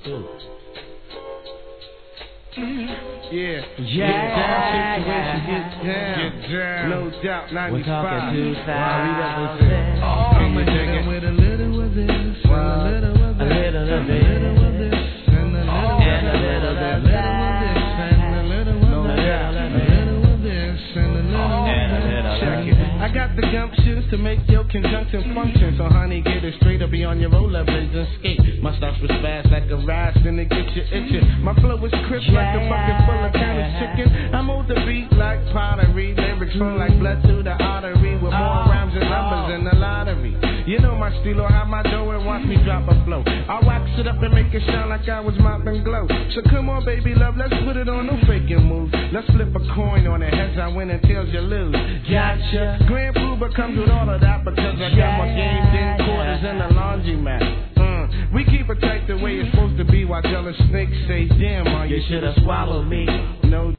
Yeah. Get down. No doubt, 95. We're talking 2000. I'm a nigga with a little of this, and a little of this, and a little of this, and a little of this, and a little of this, and a little of this. Check it. I got the gumptions to make your conjunction function. So honey, get it straight up beyond your rollerblades and skate. My stuff was fast like a rise, and it gets you itching. My flow is crisp like a bucket full of canned chicken. I move the beat like pottery. Lyrics flow like blood to the artery. With more rhymes and numbers in the lottery. You know my stilo, how my dough and watch me drop a flow. I wax it up and make it shine like I was mopping glow. So come on, baby love, let's put it on, no faking moves. Let's flip a coin on it, heads I win and tails you lose. Gotcha. Grand Pooba comes with all of that because I got my games in quarters in the laundromat. We keep it tight the way it's supposed to be while jealous snakes say, damn, you should have swallowed me. No.